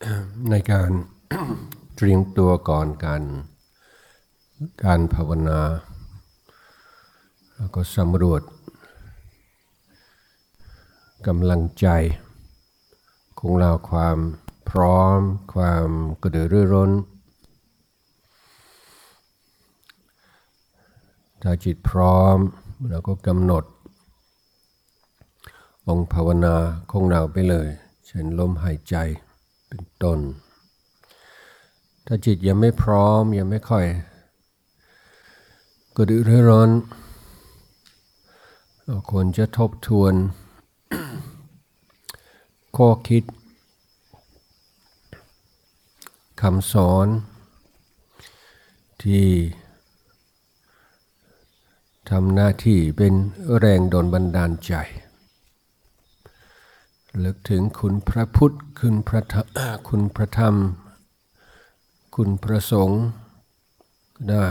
ในการ เตรียมตัวก่อนการภาวนาแล้วก็สำรวจกำลังใจของเราความพร้อมความกระตือรือร้นถ้าจิตพร้อมเราก็กำหนดองค์ภาวนาของเราไปเลยเช่นลมหายใจเป็นต้นถ้าจิตยังไม่พร้อมยังไม่ค่อยกระตือรือร้นเราควรจะทบทวน ข้อคิดคำสอนที่ทำหน้าที่เป็นแรงดลบันดาลใจลึกถึงคุณพระพุทธคุณพระธรรมคุณพระสงฆ์ก็ได้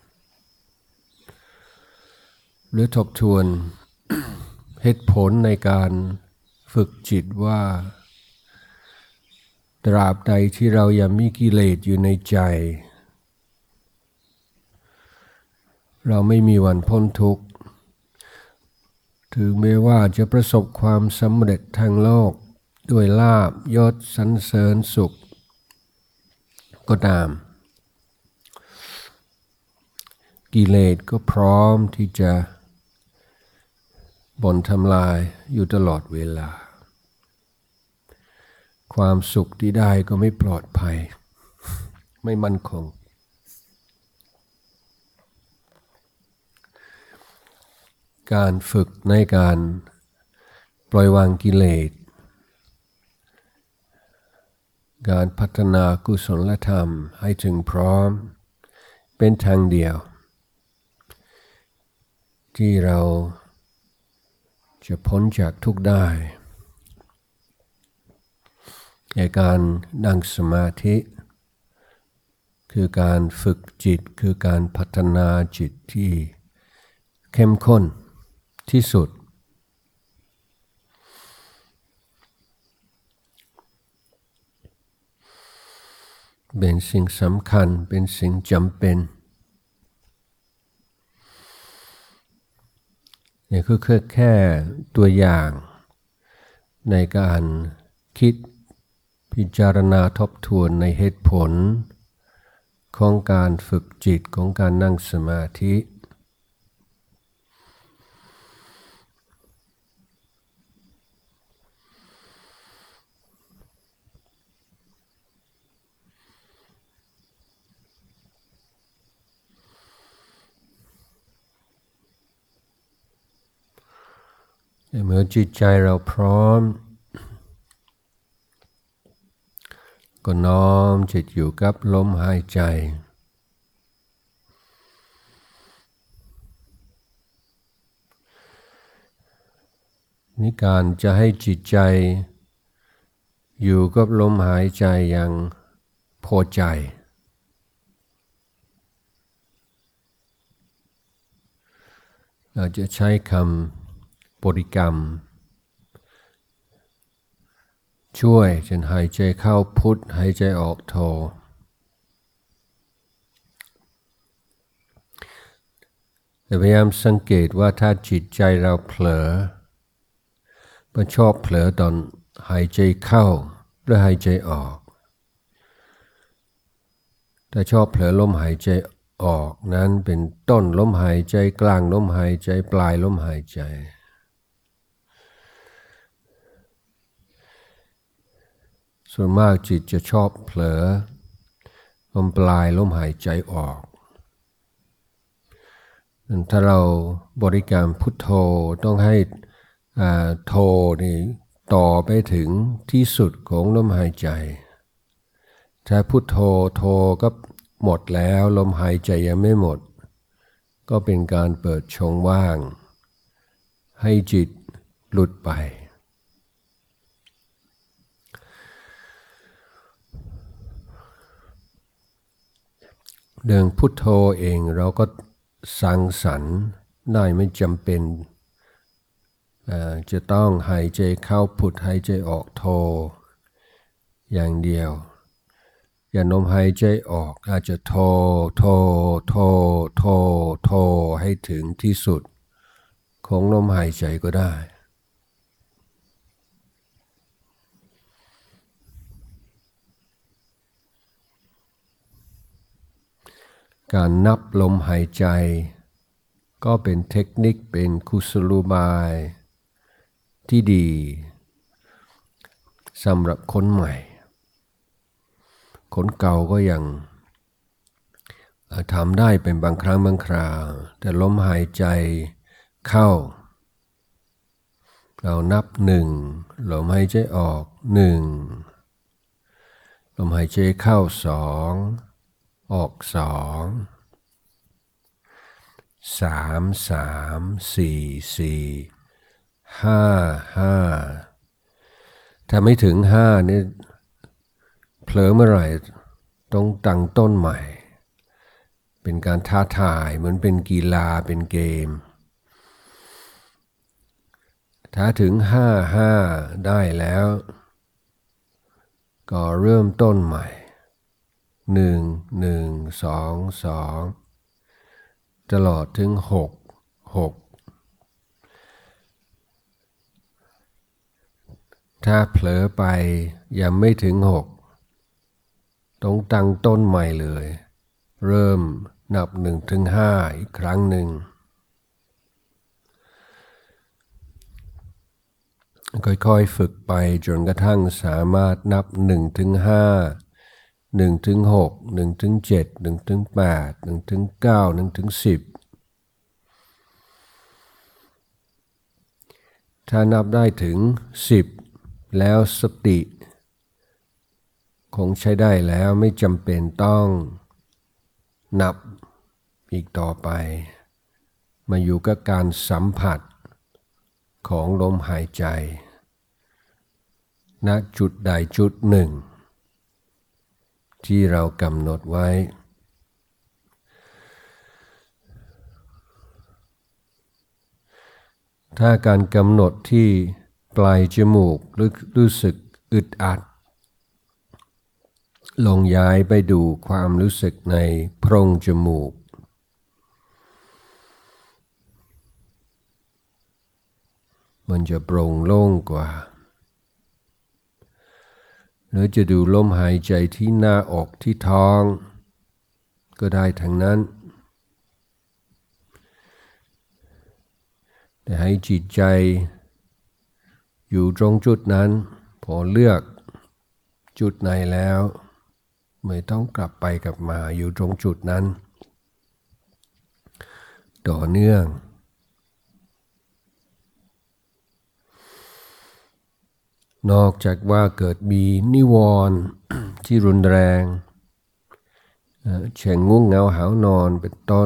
หรือทบทวน เหตุผลในการฝึกจิตว่าตราบใดที่เรายังมีกิเลสอยู่ในใจเราไม่มีวันพ้นทุกข์ถึงแม้ว่าจะประสบความสำเร็จทางโลกด้วยลาภยศสรรเสริญสุขก็ตามกิเลสก็พร้อมที่จะบ่นทำลายอยู่ตลอดเวลาความสุขที่ได้ก็ไม่ปลอดภัยไม่มั่นคงการฝึกในการปล่อยวางกิเลสการพัฒนากุศลธรรมให้ถึงพร้อมเป็นทางเดียวที่เราจะพ้นจากทุกข์ได้ในการนั่งสมาธิคือการฝึกจิตคือการพัฒนาจิตที่เข้มข้นที่สุดเป็นสิ่งสำคัญเป็นสิ่งจำเป็นนี่คือแค่ตัวอย่างในการคิดพิจารณาทบทวนในเหตุผลของการฝึกจิตของการนั่งสมาธิเมื่อจิตใจเราพร้อมก็น้อมจิตอยู่กับลมหายใจนี่การจะให้จิตใจอยู่กับลมหายใจอย่างพอใจเราจะใช้คำบริกรรมช่วยเช่นหายใจเข้าพุทหายใจออกโทแต่พยายามสังเกตว่าถ้าจิตใจเราเผลอมันชอบเผลอตอนหายใจเข้าหรือหายใจออกถ้าชอบเผลอลมหายใจออกนั้นเป็นต้นลมหายใจกลางลมหายใจปลายลมหายใจส่วนมากจิตจะชอบเผลอลมปลายลมหายใจออกถ้าเราบริกรรมพุทโธต้องให้โธนี่ต่อไปถึงที่สุดของลมหายใจถ้าพุทโธโธก็หมดแล้วลมหายใจยังไม่หมดก็เป็นการเปิดช่องว่างให้จิตหลุดไปเรื่องพุทโธเองเราก็สร้างสรรค์ได้ไม่จำเป็นจะต้องหายใจเข้าพุทหายใจออกโธอย่างเดียวอย่าลมหายใจออกอาจจะโทให้ถึงที่สุดของลมหายใจก็ได้การนับลมหายใจก็เป็นเทคนิคเป็นกุศโลบายที่ดีสำหรับคนใหม่คนเก่าก็ยังทำได้เป็นบางครั้งบางคราวแต่ลมหายใจเข้าเรานับหนึ่งลมหายใจออกหนึ่งลมหายใจเข้าสองออกสองสามสี่ห้าถ้าไม่ถึงห้านี่เผลอเมื่อไหร่ต้องตั้งต้นใหม่เป็นการท้าทายเหมือนเป็นกีฬาเป็นเกมถ้าถึงห้าได้แล้วก็เริ่มต้นใหม่หนึ่งสองตลอดถึงหกถ้าเผลอไปยังไม่ถึงหกต้องตั้งต้นใหม่เลยเริ่มนับ1 ถึง 5อีกครั้งหนึ่งค่อยๆฝึกไปจนกระทั่งสามารถนับ1 ถึง 5 1 ถึง 6 1 ถึง 7 1 ถึง 8 1 ถึง 9 1 ถึง 10ถ้านับได้ถึง10แล้วสติคงใช้ได้แล้วไม่จำเป็นต้องนับอีกต่อไปมาอยู่กับการสัมผัสของลมหายใจณจุดใดจุดหนึ่งที่เรากำหนดไว้ถ้าการกำหนดที่ปลายจมูกรู้สึกอึดอัดลองย้ายไปดูความรู้สึกในโพรงจมูกมันจะโปร่งโล่งกว่าหรือจะดูลมหายใจที่หน้าอกที่ท้องก็ได้ทั้งนั้นแต่ให้จิตใจอยู่ตรงจุดนั้นพอเลือกจุดไหนแล้วไม่ต้องกลับไปกลับมาอยู่ตรงจุดนั้นต่อเนื่องนอกจากว่าเกิดมีนิวรณ์ที่รุนแรงเช่นง่วงเหงาหาวนอนเป็นต้น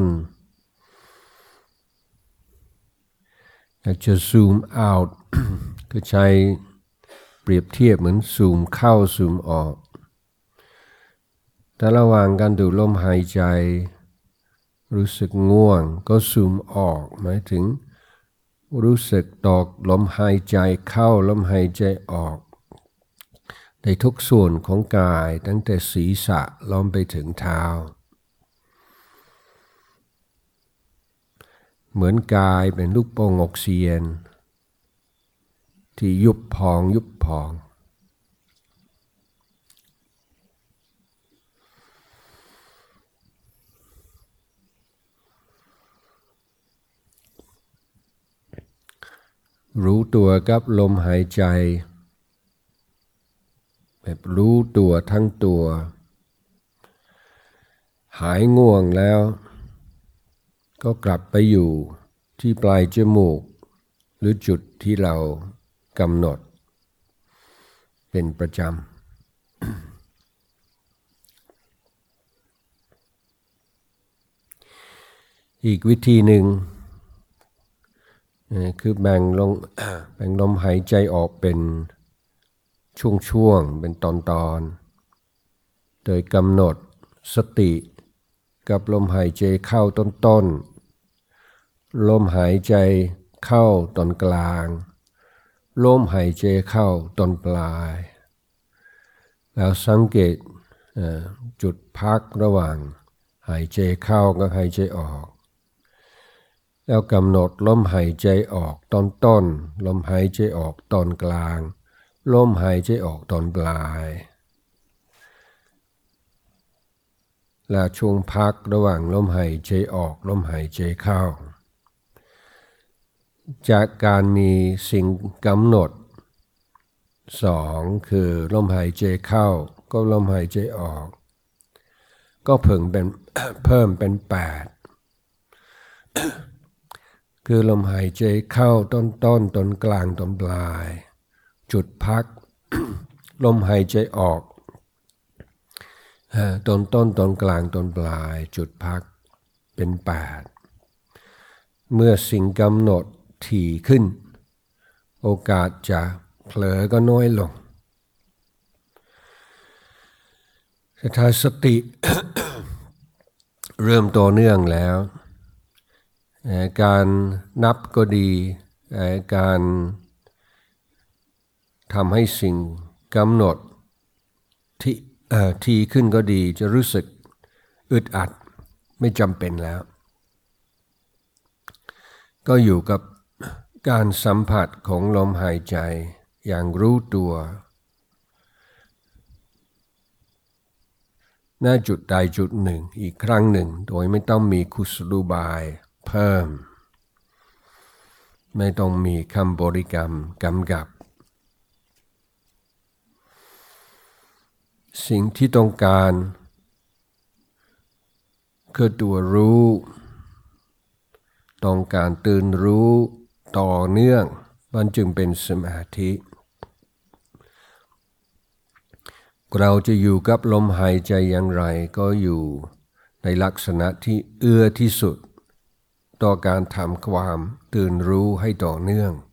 อยากจะซูมเอาท์ก็ใช้เปรียบเทียบเหมือนซูมเข้าซูมออกแต่ระหว่างการดูลมหายใจรู้สึกง่วงก็ซูมออกหมายถึงรู้สึกตอกลมหายใจเข้าลมหายใจออกในทุกส่วนของกายตั้งแต่ศีรษะลงไปถึงเท้าเหมือนกายเป็นลูกโป่งออกซิเจนที่ยุบพองรู้ตัวกับลมหายใจแบบรู้ตัวทั้งตัวหายง่วงแล้วก็กลับไปอยู่ที่ปลายจมูกหรือจุดที่เรากำหนดเป็นประจำอีกวิธีหนึ่งคือแบ่งลมหายใจออกเป็นช่วงเป็นตอนโดยกำหนดสติกับลมหายใจเข้าต้นลมหายใจเข้าตอนกลางลมหายใจเข้าตอนปลายแล้วสังเกตจุดพักระหว่างหายใจเข้ากับหายใจออกแล้วกำหนดลมหายใจออกตอนต้นลมหายใจออกตอนกลางลมหายใจออกตอนปลายและช่วงพักระหว่างลมหายใจออกลมหายใจเข้าจากการมีสิ่งกำหนดสองคือลมหายใจเข้าก็ลมหายใจออกก็เพิ่มเป็น8คือลมหายใจเข้าต้นกลางต้นปลายจุดพัก ลมหายใจออกต้นกลางต้นปลายจุดพักเป็น8เมื่อสิ่งกำหนดถี่ขึ้นโอกาสจะเผลอก็น้อยลงถ้าสติ เริ่มต่อเนื่องแล้วการนับก็ดีการทำให้สิ่งกำหนดทีขึ้นก็ดีจะรู้สึกอึดอัดไม่จำเป็นแล้วก็อยู่กับการสัมผัสของลมหายใจอย่างรู้ตัวณจุดใดจุดหนึ่งอีกครั้งหนึ่งโดยไม่ต้องมีกุศโลบายเพิ่มไม่ต้องมีคำบริกรรมกำกับสิ่งที่ต้องการคือตัวรู้ต้องการตื่นรู้ต่อเนื่องมันจึงเป็นสมาธิเราจะอยู่กับลมหายใจอย่างไรก็อยู่ในลักษณะที่เอื้อที่สุดต่อการทำความตื่นรู้ให้ต่อเนื่อง